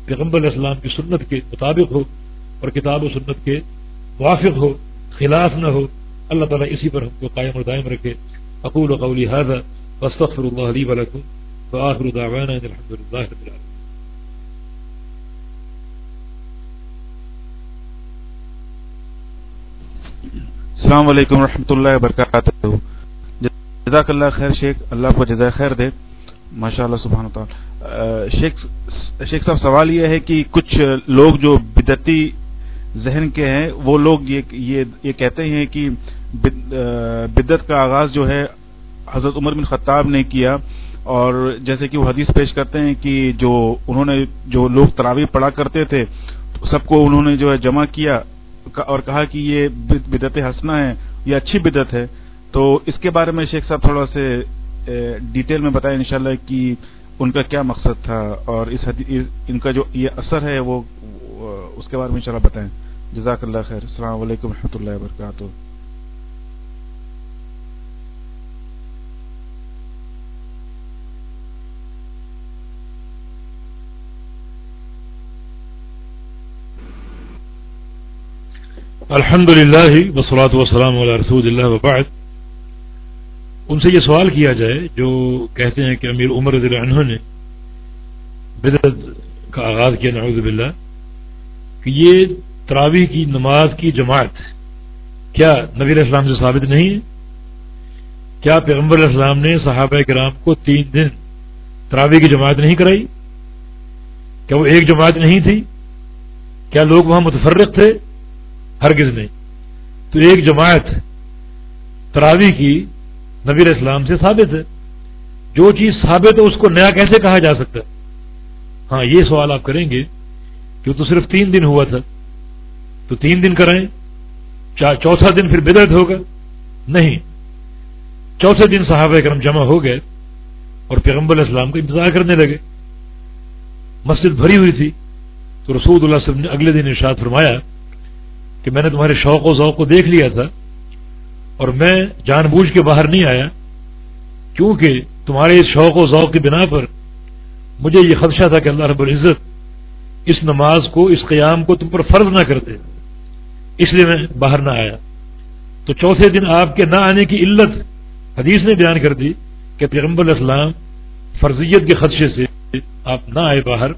پیغمبر علیہ السلام کی سنت کے مطابق ہو اور کتاب و سنت کے موافق ہو، خلاف نہ ہو. اللہ تعالیٰ اسی پر ہم کو قائم اور دائم رکھے. اقول قولی ھذا واستغفر اللہ لی ولکم وآخر دعوانا ان الحمد للہ رب العالمین. السلام علیکم ورحمۃ اللہ وبرکاتہ. جزاک اللہ خیر شیخ، اللہ کو جزائے خیر دے. ماشاء اللہ سبحانہ تعالیٰ. شیخ شیخ صاحب سوال یہ ہے کہ کچھ لوگ جو بدعتی ذہن کے ہیں وہ لوگ یہ یہ یہ کہتے ہیں کہ بدعت کا آغاز جو ہے حضرت عمر بن خطاب نے کیا، اور جیسے کہ وہ حدیث پیش کرتے ہیں کہ جو انہوں نے جو لوگ تراویح پڑھا کرتے تھے سب کو انہوں نے جو ہے جمع کیا اور کہا کہ یہ بدعت حسنہ ہے، یہ اچھی بدعت ہے. تو اس کے بارے میں شیخ صاحب تھوڑا سے ڈیٹیل میں بتائیں انشاءاللہ کہ ان کا کیا مقصد تھا اور اس ان کا جو یہ اثر ہے وہ اس کے بارے میں انشاءاللہ بتائیں. جزاک اللہ خیر. السلام علیکم ورحمۃ اللہ وبرکاتہ. الحمد للہ والصلاۃ والسلام علی رسول اللہ وبعد. ان سے یہ سوال کیا جائے جو کہتے ہیں کہ امیر عمر رضی اللہ عنہ نے بدعت کا آغاز کیا، نعوذ باللہ، کہ یہ تراویح کی نماز کی جماعت کیا نبی علیہ السلام سے ثابت نہیں ہے؟ کیا پیغمبر علیہ السلام نے صحابہ کرام کو تین دن تراویح کی جماعت نہیں کرائی؟ کیا وہ ایک جماعت نہیں تھی؟ کیا لوگ وہاں متفرق تھے؟ ہرگز نہیں. تو ایک جماعت تراویح کی نبی علیہ السلام سے ثابت ہے. جو چیز ثابت ہے اس کو نیا کیسے کہا جا سکتا ہے؟ ہاں یہ سوال آپ کریں گے کہ تو صرف تین دن ہوا تھا تو تین دن کرائیں، چوتھا دن پھر بدعت ہوگا؟ نہیں، چوتھے دن صحابہ کرام جمع ہو گئے اور پیغمبر علیہ السلام کو انتظار کرنے لگے. مسجد بھری ہوئی تھی تو رسول اللہ صلی اللہ علیہ وسلم نے اگلے دن ارشاد فرمایا کہ میں نے تمہارے شوق و ذوق کو دیکھ لیا تھا اور میں جان بوجھ کے باہر نہیں آیا، کیونکہ تمہارے اس شوق و ذوق کی بنا پر مجھے یہ خدشہ تھا کہ اللہ رب العزت اس نماز کو، اس قیام کو تم پر فرض نہ کر دے، اس لیے میں باہر نہ آیا. تو چوتھے دن آپ کے نہ آنے کی علت حدیث نے بیان کر دی کہ پیغمبر علیہ السلام فرضیت کے خدشے سے آپ نہ آئے باہر،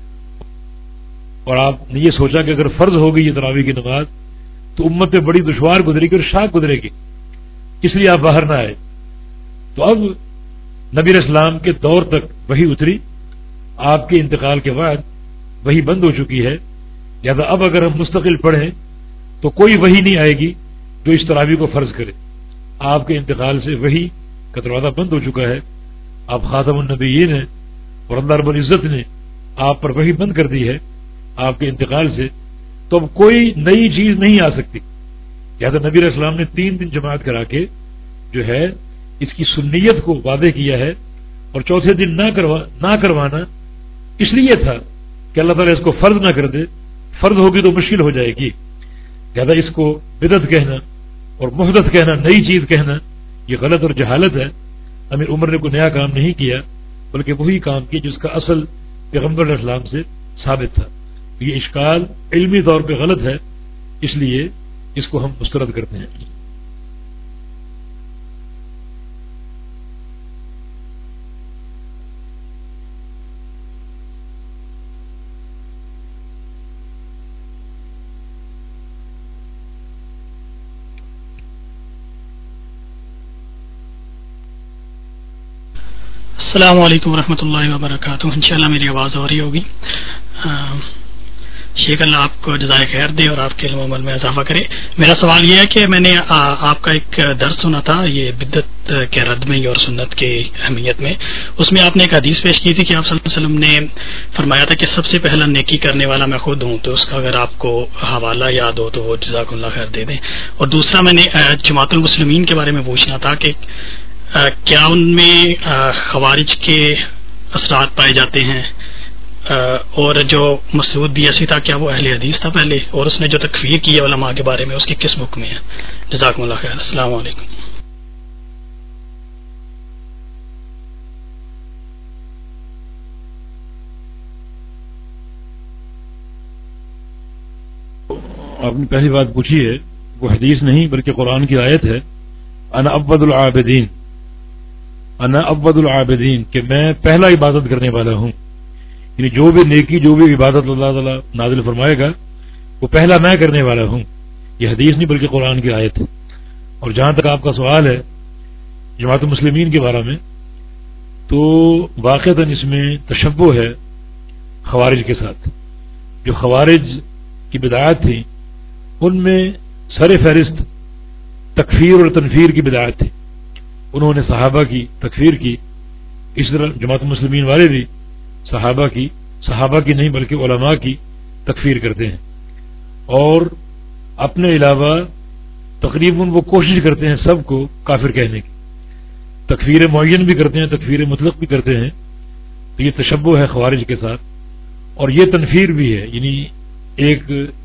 اور آپ نے یہ سوچا کہ اگر فرض ہوگی یہ تراویح کی نماز تو امت میں بڑی دشوار گزرے گی اور شاق گزرے گی، اس لیے آپ باہر نہ آئے. تو اب نبی علیہ السلام کے دور تک وحی اتری، آپ کے انتقال کے بعد وحی بند ہو چکی ہے، لہذا اب اگر ہم مستقل پڑھیں تو کوئی وحی نہیں آئے گی جو اس تراویح کو فرض کرے. آپ کے انتقال سے وحی کا دروازہ بند ہو چکا ہے، آپ خاتم النبیین ہیں اور اللہ رب العزت نے آپ پر وحی بند کر دی ہے آپ کے انتقال سے. تو اب کوئی نئی چیز نہیں آ سکتی. لہٰذا نبی علیہ السلام نے تین دن جماعت کرا کے جو ہے اس کی سنیت کو واضح کیا ہے، اور چوتھے دن نہ کروا نہ کروانا اس لیے تھا کہ اللہ تعالیٰ اس کو فرض نہ کر دے، فرض ہوگی تو مشکل ہو جائے گی. لہٰذا اس کو بدعت کہنا اور محدث کہنا، نئی چیز کہنا، یہ غلط اور جہالت ہے. امیر عمر نے کوئی نیا کام نہیں کیا بلکہ وہی کام کیا جس کا اصل پیغمبر علیہ السلام سے ثابت تھا. یہ اشکال علمی طور پہ غلط ہے، اس لیے اس کو ہم مسترد کرتے ہیں. السلام علیکم ورحمۃ اللہ وبرکاتہ. انشاءاللہ میری آواز ہو رہی ہوگی. شیخ اللہ آپ کو جزائے خیر دے اور آپ کے علم و عمل میں اضافہ کرے. میرا سوال یہ ہے کہ میں نے آپ کا ایک درس سنا تھا یہ بدعت کے رد میں اور سنت کی اہمیت میں. اس میں آپ نے ایک حدیث پیش کی تھی کہ آپ صلی اللہ علیہ وسلم نے فرمایا تھا کہ سب سے پہلا نیکی کرنے والا میں خود ہوں. تو اس کا اگر آپ کو حوالہ یاد ہو تو وہ جزاک اللہ خیر دے دیں. اور دوسرا میں نے جماعت المسلمین کے بارے میں پوچھنا تھا کہ کیا ان میں خوارج کے اثرات پائے جاتے ہیں، اور جو مسعود بیسی تھا کیا وہ اہل حدیث تھا پہلے، اور اس نے جو تکفیر کی ہے علماء کے بارے میں اس کی کس بک میں ہے؟ جزاکم اللہ خیر. السلام علیکم. آپ نے پہلی بات پوچھی ہے وہ حدیث نہیں بلکہ قرآن کی آیت ہے، انا عبد العابدین، انا عبد العابدین، کہ میں پہلا عبادت کرنے والا ہوں، یعنی جو بھی نیکی جو بھی عبادت اللہ تعالیٰ نازل فرمائے گا وہ پہلا میں کرنے والا ہوں. یہ حدیث نہیں بلکہ قرآن کی آیت ہے. اور جہاں تک آپ کا سوال ہے جماعت المسلمین کے بارے میں، تو واقعتاً اس میں تشبہ ہے خوارج کے ساتھ. جو خوارج کی بدعات تھی ان میں سر فہرست تکفیر اور تنفیر کی بدعات تھی. انہوں نے صحابہ کی تکفیر کی، اس طرح جماعت المسلمین والے بھی صحابہ کی صحابہ کی نہیں بلکہ علماء کی تکفیر کرتے ہیں، اور اپنے علاوہ تقریباً وہ کوشش کرتے ہیں سب کو کافر کہنے کی. تکفیر معین بھی کرتے ہیں، تکفیر مطلق بھی کرتے ہیں. تو یہ تشبہ ہے خوارج کے ساتھ، اور یہ تنفیر بھی ہے، یعنی ایک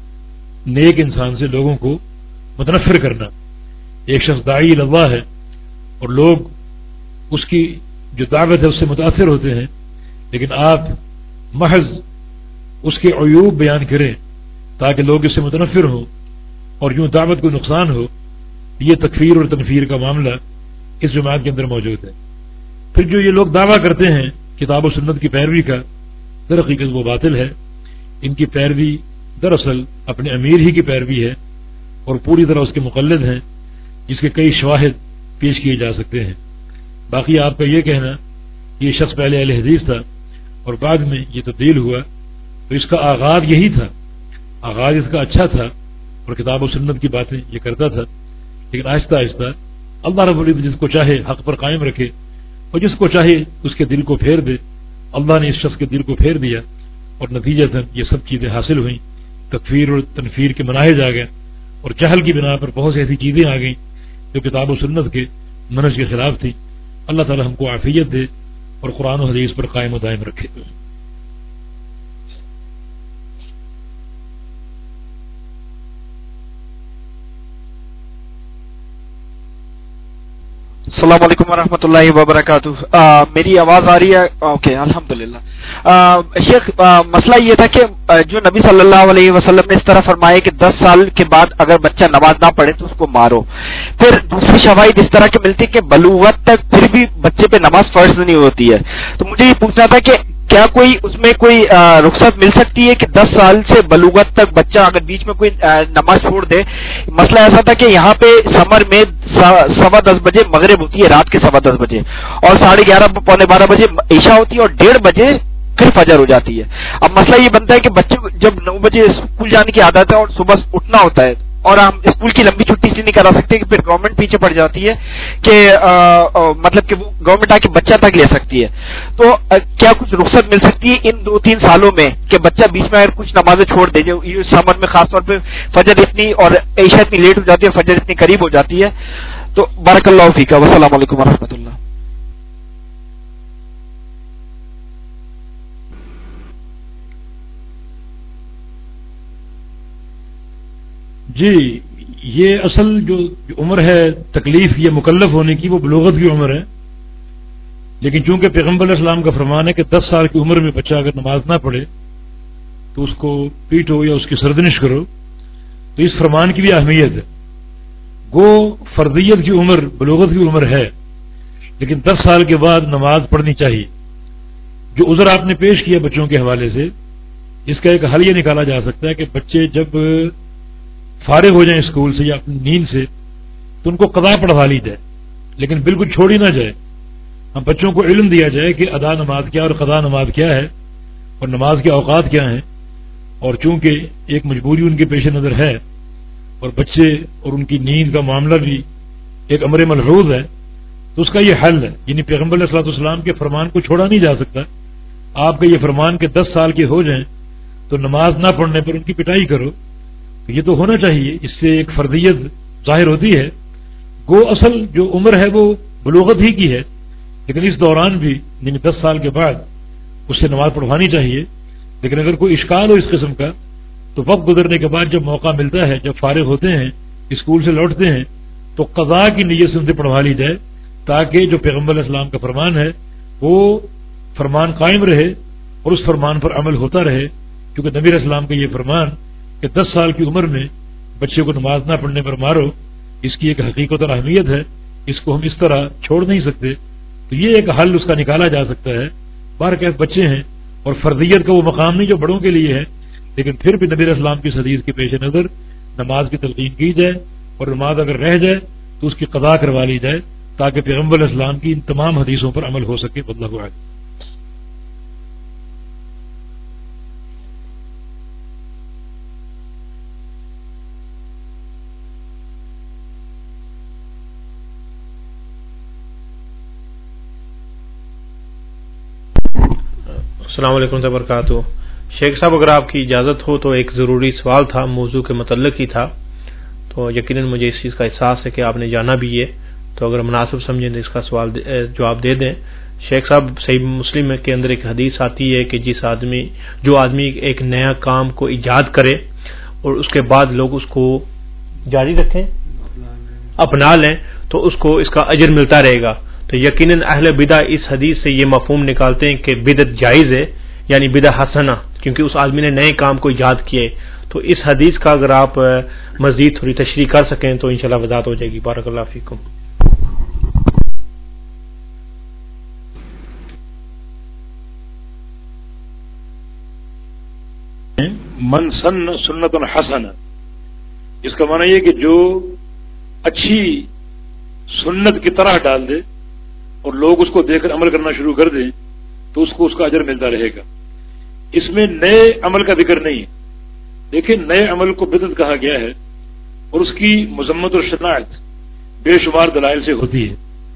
نیک انسان سے لوگوں کو متنفر کرنا. ایک شخص داعی اللہ ہے اور لوگ اس کی جو دعوت ہے اس سے متاثر ہوتے ہیں، لیکن آپ محض اس کے عیوب بیان کریں تاکہ لوگ اس سے متنفر ہوں اور یوں دعوت کو نقصان ہو. یہ تکفیر اور تنفیر کا معاملہ اس جماعت کے اندر موجود ہے. پھر جو یہ لوگ دعویٰ کرتے ہیں کتاب و سنت کی پیروی کا، در حقیقت وہ باطل ہے. ان کی پیروی دراصل اپنے امیر ہی کی پیروی ہے اور پوری طرح اس کے مقلد ہیں، جس کے کئی شواہد پیش کیے جا سکتے ہیں. باقی آپ کا یہ کہنا یہ شخص پہلے اہل حدیث تھا اور بعد میں یہ تبدیل ہوا، تو اس کا آغاز یہی تھا، آغاز اس کا اچھا تھا اور کتاب و سنت کی باتیں یہ کرتا تھا، لیکن آہستہ آہستہ اللہ رب العزت جس کو چاہے حق پر قائم رکھے اور جس کو چاہے اس کے دل کو پھیر دے. اللہ نے اس شخص کے دل کو پھیر دیا اور نتیجتاً یہ سب چیزیں حاصل ہوئیں. تکفیر اور تنفیر کے مناہج آ گئے اور جہل کی بنا پر بہت سی ایسی چیزیں آ گئیں جو کتاب و سنت کے منہج کے خلاف تھی. اللہ تعالی ہم کو عافیت دے اور قرآن و حدیث پر قائم و دائم رکھے. السلام علیکم ورحمۃ اللہ وبرکاتہ. آ, میری آواز آ رہی ہے؟ اوکے الحمدللہ. شیخ آ, مسئلہ یہ تھا کہ جو نبی صلی اللہ علیہ وسلم نے اس طرح فرمایا کہ دس سال کے بعد اگر بچہ نماز نہ پڑھے تو اس کو مارو، پھر دوسری شواہد اس طرح کی ملتی کہ بلوغت تک پھر بھی بچے پہ نماز فرض نہیں ہوتی ہے. تو مجھے یہ پوچھنا تھا کہ کیا کوئی اس میں کوئی رخصت مل سکتی ہے کہ دس سال سے بلوغت تک بچہ اگر بیچ میں کوئی نماز چھوڑ دے؟ مسئلہ ایسا تھا کہ یہاں پہ سمر میں سوا دس بجے مغرب ہوتی ہے، رات کے سوا دس بجے، اور ساڑھے گیارہ پونے بارہ بجے عشاء ہوتی ہے اور ڈیڑھ بجے پھر فجر ہو جاتی ہے. اب مسئلہ یہ بنتا ہے کہ بچے جب نو بجے اسکول جانے کی عادت ہے اور صبح اٹھنا ہوتا ہے اور ہم اسکول کی لمبی چھٹی سے نہیں کرا سکتے کہ پھر گورنمنٹ پیچھے پڑ جاتی ہے کہ آ, آ, مطلب کہ وہ گورنمنٹ آ کے بچہ تک لے سکتی ہے. تو آ, کیا کچھ رخصت مل سکتی ہے ان دو تین سالوں میں کہ بچہ بیچ میں اگر کچھ نمازیں چھوڑ دے؟ جو سمر میں خاص طور پہ فجر اتنی اور عشاء اتنی لیٹ ہو جاتی ہے، فجر اتنی قریب ہو جاتی ہے. تو بارک اللہ فیک، والسلام علیکم ورحمۃ اللہ. جی، یہ اصل جو عمر ہے تکلیف یہ مکلف ہونے کی وہ بلوغت کی عمر ہے، لیکن چونکہ پیغمبر علیہ السلام کا فرمان ہے کہ دس سال کی عمر میں بچہ اگر نماز نہ پڑھے تو اس کو پیٹو یا اس کی سردنش کرو، تو اس فرمان کی بھی اہمیت ہے. گو فرضیت کی عمر بلوغت کی عمر ہے، لیکن دس سال کے بعد نماز پڑھنی چاہیے. جو عذر آپ نے پیش کیا بچوں کے حوالے سے، اس کا ایک حل یہ نکالا جا سکتا ہے کہ بچے جب فارغ ہو جائیں اسکول سے یا اپنی نیند سے تو ان کو قضا پڑھوا لی جائے، لیکن بالکل چھوڑی نہ جائے. ہم بچوں کو علم دیا جائے کہ ادا نماز کیا اور قضا نماز کیا ہے اور نماز کے اوقات کیا ہیں. اور چونکہ ایک مجبوری ان کے پیش نظر ہے اور بچے اور ان کی نیند کا معاملہ بھی ایک امر ملحوظ ہے، تو اس کا یہ حل ہے. یعنی پیغمبر علیہ الصلوۃ والسلام کے فرمان کو چھوڑا نہیں جا سکتا. آپ کا یہ فرمان کہ دس سال کے ہو جائیں تو نماز نہ پڑھنے پر ان کی پٹائی کرو، تو یہ تو ہونا چاہیے. اس سے ایک فرضیت ظاہر ہوتی ہے. گو اصل جو عمر ہے وہ بلوغت ہی کی ہے، لیکن اس دوران بھی یعنی دس سال کے بعد اس سے نماز پڑھوانی چاہیے. لیکن اگر کوئی اشکال ہو اس قسم کا تو وقت گزرنے کے بعد جب موقع ملتا ہے، جب فارغ ہوتے ہیں اسکول سے لوٹتے ہیں، تو قضا کی نیت سے ان سے پڑھوا لی جائے تاکہ جو پیغمبر علیہ السلام کا فرمان ہے وہ فرمان قائم رہے اور اس فرمان پر عمل ہوتا رہے. کیونکہ نبی علیہ السلام کا یہ فرمان کہ دس سال کی عمر میں بچے کو نماز نہ پڑھنے پر مارو، اس کی ایک حقیقت اور اہمیت ہے، اس کو ہم اس طرح چھوڑ نہیں سکتے. تو یہ ایک حل اس کا نکالا جا سکتا ہے. بہرکیف بچے ہیں اور فرضیت کا وہ مقام نہیں جو بڑوں کے لیے ہے، لیکن پھر بھی نبی علیہ السلام کی حدیث کے پیش نظر نماز کی تلقین کی جائے، اور نماز اگر رہ جائے تو اس کی قضا کروا لی جائے تاکہ پیغمبر علیہ السلام کی ان تمام حدیثوں پر عمل ہو سکے. واللہ اعلم. السلام علیکم و برکاتہ. شیخ صاحب اگر آپ کی اجازت ہو تو ایک ضروری سوال تھا، موضوع کے متعلق ہی تھا، تو یقیناً مجھے اس چیز کا احساس ہے کہ آپ نے جانا بھی ہے، تو اگر مناسب سمجھیں تو اس کا سوال جواب دے دیں. شیخ صاحب صحیح مسلم کے اندر ایک حدیث آتی ہے کہ جس آدمی جو آدمی ایک نیا کام کو ایجاد کرے اور اس کے بعد لوگ اس کو جاری رکھیں، اپنا لیں، تو اس کو اس کا اجر ملتا رہے گا. تو یقیناً اہل بدع اس حدیث سے یہ مفہوم نکالتے ہیں کہ بدعت جائز ہے، یعنی بدعت حسنہ، کیونکہ اس آدمی نے نئے کام کو ایجاد کیے. تو اس حدیث کا اگر آپ مزید تھوڑی تشریح کر سکیں تو انشاءاللہ وضاحت ہو جائے گی. بارک اللہ فیکم. من سن سنت حسنہ، اس کا معنی یہ کہ جو اچھی سنت کی طرح ڈال دے اور لوگ اس کو دیکھ کر عمل کرنا شروع کر دیں تو اس کو اس کا اجر ملتا رہے گا. اس میں نئے عمل کا ذکر نہیں ہے. دیکھیں، نئے عمل کو بدعت کہا گیا ہے اور اس کی مذمت اور شناعت بے شمار دلائل سے ہوتی ہے.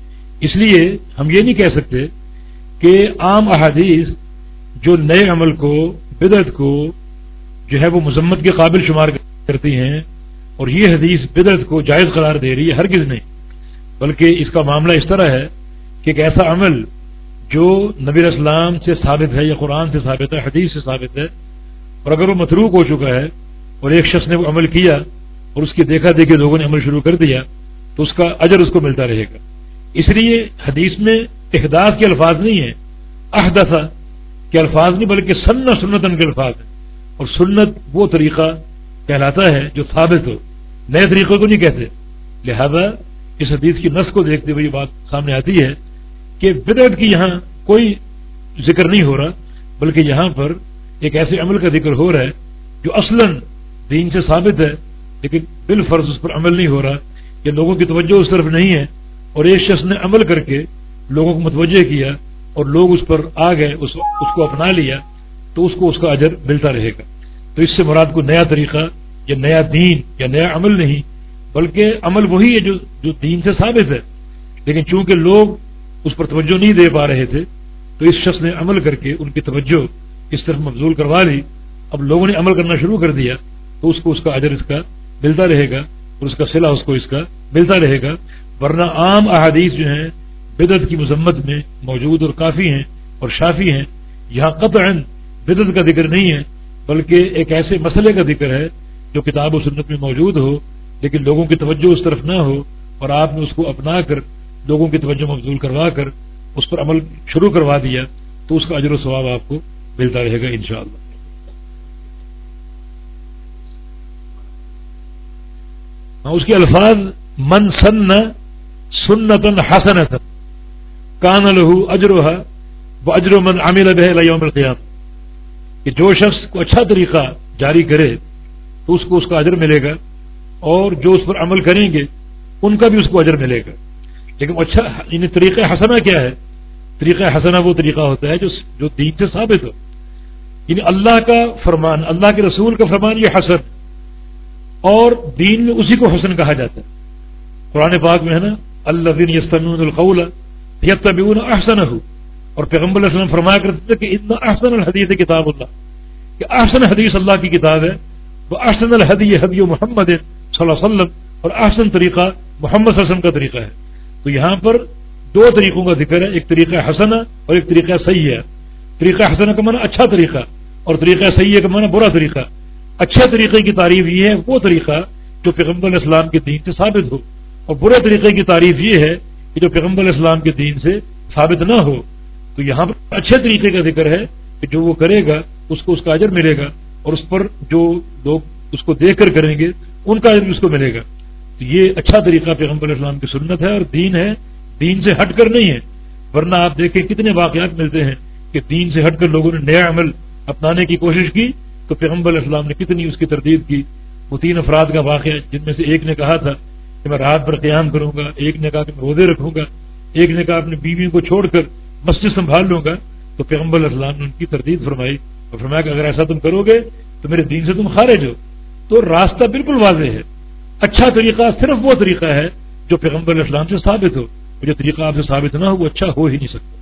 اس لیے ہم یہ نہیں کہہ سکتے کہ عام احادیث جو نئے عمل کو، بدعت کو جو ہے وہ مذمت کے قابل شمار کرتی ہیں اور یہ حدیث بدعت کو جائز قرار دے رہی ہے، ہرگز نہیں. بلکہ اس کا معاملہ اس طرح ہے کہ ایک ایسا عمل جو نبی علیہ السلام سے ثابت ہے یا قرآن سے ثابت ہے، حدیث سے ثابت ہے، اور اگر وہ متروک ہو چکا ہے اور ایک شخص نے وہ عمل کیا اور اس کی دیکھا دیکھی لوگوں نے عمل شروع کر دیا تو اس کا اجر اس کو ملتا رہے گا. اس لیے حدیث میں احداث کے الفاظ نہیں ہیں، احدث کے الفاظ نہیں، بلکہ سنہ سنتن کے الفاظ ہیں. اور سنت وہ طریقہ کہلاتا ہے جو ثابت ہو، نئے طریقے کو نہیں کہتے. لہذا اس حدیث کی نص کو دیکھتے ہوئے یہ بات سامنے آتی ہے کہ بدعت کی یہاں کوئی ذکر نہیں ہو رہا، بلکہ یہاں پر ایک ایسے عمل کا ذکر ہو رہا ہے جو اصلاً دین سے ثابت ہے لیکن بالفرض اس پر عمل نہیں ہو رہا، یا لوگوں کی توجہ اس طرف نہیں ہے، اور ایک شخص نے عمل کر کے لوگوں کو متوجہ کیا اور لوگ اس پر آ گئے، اس, اس کو اپنا لیا، تو اس کو اس کا اجر ملتا رہے گا. تو اس سے مراد کو نیا طریقہ یا نیا دین یا نیا عمل نہیں، بلکہ عمل وہی ہے جو جو دین سے ثابت ہے، لیکن چونکہ لوگ اس پر توجہ نہیں دے پا رہے تھے تو اس شخص نے عمل کر کے ان کی توجہ اس طرف مبذول کروا لی. اب لوگوں نے عمل کرنا شروع کر دیا تو اس کو اس کا اجر اس کا ملتا رہے گا اور اس کا صلہ اس کو اس کا ملتا رہے گا. ورنہ عام احادیث جو ہیں بدعت کی مذمت میں موجود اور کافی ہیں اور شافی ہیں. یہاں قطعاً بدعت کا ذکر نہیں ہے، بلکہ ایک ایسے مسئلے کا ذکر ہے جو کتاب و سنت میں موجود ہو لیکن لوگوں کی توجہ اس طرف نہ ہو، اور آپ نے اس کو اپنا کر لوگوں کی توجہ مبذول کروا کر اس پر عمل شروع کروا دیا تو اس کا اجر و ثواب آپ کو ملتا رہے گا انشاءاللہ. ہاں، اس کے الفاظ من سن سنتن حسنۃ کان لہ اجرھا واجر من عمل بہ الی یوم القیامہ، کہ جو شخص کو اچھا طریقہ جاری کرے تو اس کو اس کا اجر ملے گا، اور جو اس پر عمل کریں گے ان کا بھی اس کو اجر ملے گا. لیکن اچھا یعنی طریقہ حسنہ کیا ہے؟ طریقہ حسنہ وہ طریقہ ہوتا ہے جو جو دین سے ثابت ہو، یعنی اللہ کا فرمان، اللہ کے رسول کا فرمان یہ حسن، اور دین میں اسی کو حسن کہا جاتا ہے. قرآن پاک میں ہے نا الذین یستمعون القول یتبعون احسنہ، اور پیغمبر علیہ السلام فرمایا کرتے تھے کہ ان احسن الحدیث کتاب اللہ، کہ احسن حدیث اللہ کی کتاب ہے، وہ احسن الحدی حدی محمد صلی اللہ علیہ وسلم، اور احسن طریقہ محمد صلی اللہ علیہ وسلم کا طریقہ ہے. تو یہاں پر دو طریقوں کا ذکر ہے، ایک طریقہ حسنہ اور ایک طریقہ صحیح ہے. طریقہ حسنہ کا معنی اچھا طریقہ اور طریقہ صحیح کا معنی برا طریقہ. اچھے طریقے کی تعریف یہ ہے وہ طریقہ جو پیغمبر علیہ السلام کے دین سے ثابت ہو، اور برے طریقے کی تعریف یہ ہے کہ جو پیغمبر علیہ السلام کے دین سے ثابت نہ ہو. تو یہاں پر اچھے طریقے کا ذکر ہے کہ جو وہ کرے گا اس کو اس کا اجر ملے گا، اور اس پر جو لوگ اس کو دیکھ کر کریں گے ان کا علم اس کو ملے گا. تو یہ اچھا طریقہ پیغمبر اسلام کی سنت ہے اور دین ہے, دین سے ہٹ کر نہیں ہے. ورنہ آپ دیکھیں کتنے واقعات ملتے ہیں کہ دین سے ہٹ کر لوگوں نے نیا عمل اپنانے کی کوشش کی تو پیغمبر اسلام نے کتنی اس کی تردید کی. وہ تین افراد کا واقعہ جن میں سے ایک نے کہا تھا کہ میں رات پر قیام کروں گا, ایک نے کہا کہ میں روزے رکھوں گا, ایک نے کہا اپنی بیویوں کو چھوڑ کر مسجد سنبھال لوں گا. تو پیغمبر اسلام نے ان کی تردید فرمائی اور فرمایا کہ اگر ایسا تم کرو گے تو میرے دین سے تم خارج ہو. تو راستہ بالکل واضح ہے. اچھا طریقہ صرف وہ طریقہ ہے جو پیغمبر اسلام سے ثابت ہو, جو طریقہ آپ سے ثابت نہ ہو وہ اچھا ہو ہی نہیں سکتا.